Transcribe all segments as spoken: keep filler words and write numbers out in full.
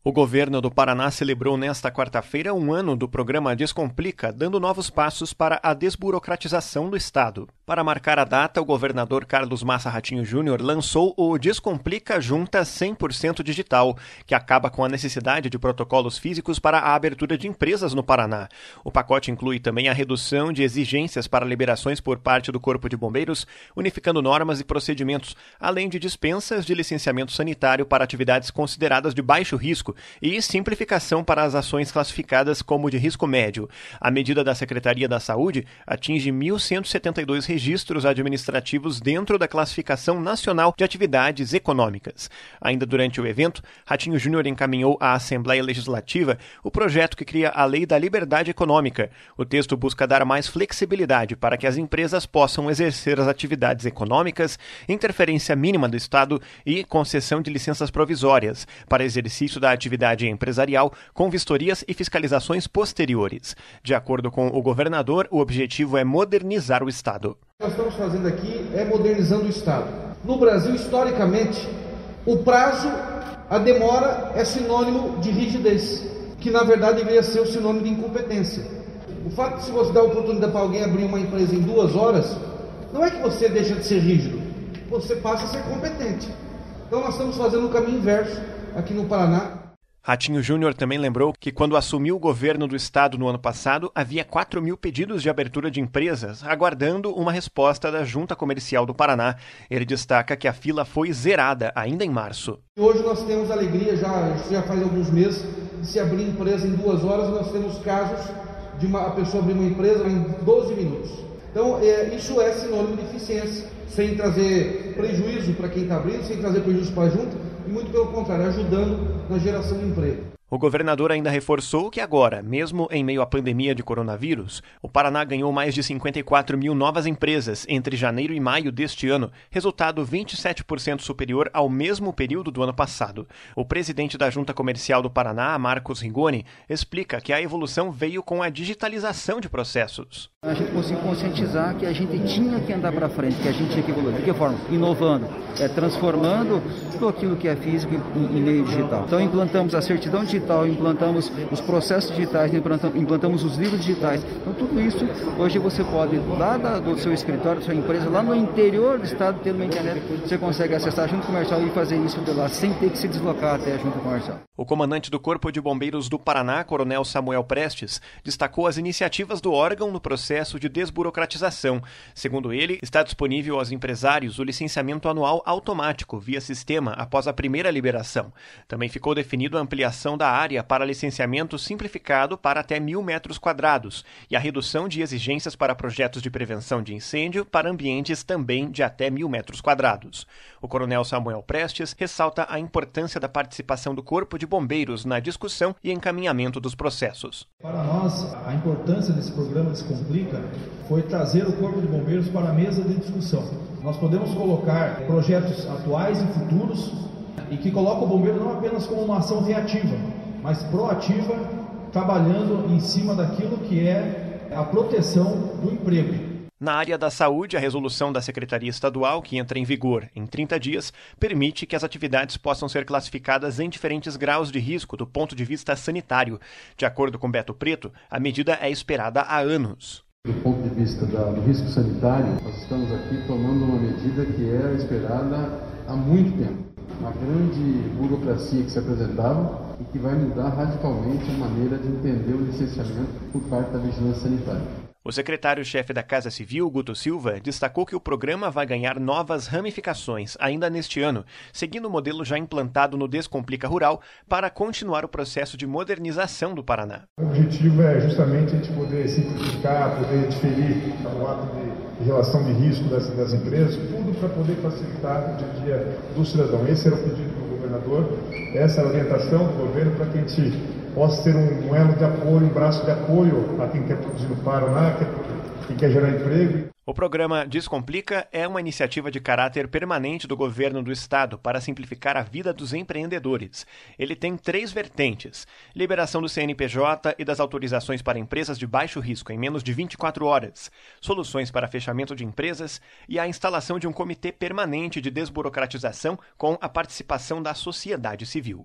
O governo do Paraná celebrou nesta quarta-feira um ano do programa Descomplica, dando novos passos para a desburocratização do Estado. Para marcar a data, o governador Carlos Massa Ratinho Júnior lançou o Descomplica Junta cem por cento Digital, que acaba com a necessidade de protocolos físicos para a abertura de empresas no Paraná. O pacote inclui também a redução de exigências para liberações por parte do Corpo de Bombeiros, unificando normas e procedimentos, além de dispensas de licenciamento sanitário para atividades consideradas de baixo risco, e simplificação para as ações classificadas como de risco médio. A medida da Secretaria da Saúde atinge mil cento e setenta e dois registros administrativos dentro da Classificação Nacional de Atividades Econômicas. Ainda durante o evento, Ratinho Júnior encaminhou à Assembleia Legislativa o projeto que cria a Lei da Liberdade Econômica. O texto busca dar mais flexibilidade para que as empresas possam exercer as atividades econômicas, interferência mínima do Estado e concessão de licenças provisórias para exercício da atividade empresarial com vistorias e fiscalizações posteriores. De acordo com o governador, o objetivo é modernizar o Estado. O que nós estamos fazendo aqui é modernizando o Estado. No Brasil, historicamente, o prazo, a demora é sinônimo de rigidez, que na verdade deveria ser o sinônimo de incompetência. O fato de se você dar a oportunidade para alguém abrir uma empresa em duas horas, não é que você deixa de ser rígido, você passa a ser competente. Então nós estamos fazendo o caminho inverso aqui no Paraná. Ratinho Júnior também lembrou que quando assumiu o governo do estado no ano passado, havia quatro mil pedidos de abertura de empresas, aguardando uma resposta da Junta Comercial do Paraná. Ele destaca que a fila foi zerada ainda em março. Hoje nós temos alegria, já, já faz alguns meses, de se abrir empresa em duas horas. Nós temos casos de uma a pessoa abrir uma empresa em doze minutos. Então é, isso é sinônimo de eficiência, sem trazer prejuízo para quem está abrindo, sem trazer prejuízo para a Junta, e muito pelo contrário, ajudando na geração de emprego. O governador ainda reforçou que agora, mesmo em meio à pandemia de coronavírus, o Paraná ganhou mais de cinquenta e quatro mil novas empresas entre janeiro e maio deste ano, resultado vinte e sete por cento superior ao mesmo período do ano passado. O presidente da Junta Comercial do Paraná, Marcos Rigoni, explica que a evolução veio com a digitalização de processos. A gente conseguiu conscientizar que a gente tinha que andar para frente, que a gente tinha que evoluir. De que forma? Inovando, é, transformando tudo aquilo que é físico em, em meio digital. Então implantamos a certidão digital, implantamos os processos digitais, implantamos, implantamos os livros digitais. Então tudo isso, hoje você pode, lá da, do seu escritório, da sua empresa, lá no interior do estado, tendo uma internet, você consegue acessar a Junta Comercial e fazer isso de lá, sem ter que se deslocar até a Junta Comercial. O comandante do Corpo de Bombeiros do Paraná, Coronel Samuel Prestes, destacou as iniciativas do órgão no processo de desburocratização. Segundo ele, está disponível aos empresários o licenciamento anual automático via sistema após a primeira liberação. Também ficou definido a ampliação da área para licenciamento simplificado para até mil metros quadrados e a redução de exigências para projetos de prevenção de incêndio para ambientes também de até mil metros quadrados. O coronel Samuel Prestes ressalta a importância da participação do Corpo de Bombeiros na discussão e encaminhamento dos processos. Para nós, a importância desse programa Descomplica foi trazer o Corpo de Bombeiros para a mesa de discussão. Nós podemos colocar projetos atuais e futuros e que colocam o bombeiro não apenas como uma ação reativa, mas proativa, trabalhando em cima daquilo que é a proteção do emprego. Na área da saúde, a resolução da Secretaria Estadual, que entra em vigor em trinta dias, permite que as atividades possam ser classificadas em diferentes graus de risco do ponto de vista sanitário. De acordo com Beto Preto, a medida é esperada há anos. Do ponto de vista da, do risco sanitário, nós estamos aqui tomando uma medida que era esperada há muito tempo. Uma grande burocracia que se apresentava e que vai mudar radicalmente a maneira de entender o licenciamento por parte da vigilância sanitária. O secretário-chefe da Casa Civil, Guto Silva, destacou que o programa vai ganhar novas ramificações ainda neste ano, seguindo o modelo já implantado no Descomplica Rural para continuar o processo de modernização do Paraná. O objetivo é justamente a gente poder simplificar, poder diferir o ato de, de relação de risco das, das empresas, tudo para poder facilitar o dia a dia do cidadão. Esse era o pedido do governador, essa é a orientação do governo para que a gente possa ter um elo de apoio, um braço de apoio a quem quer produzir no Paraná, quem quer gerar emprego. O programa Descomplica é uma iniciativa de caráter permanente do governo do estado para simplificar a vida dos empreendedores. Ele tem três vertentes: liberação do C N P J e das autorizações para empresas de baixo risco em menos de vinte e quatro horas, soluções para fechamento de empresas e a instalação de um comitê permanente de desburocratização com a participação da sociedade civil.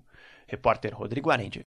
Repórter Rodrigo Arendi.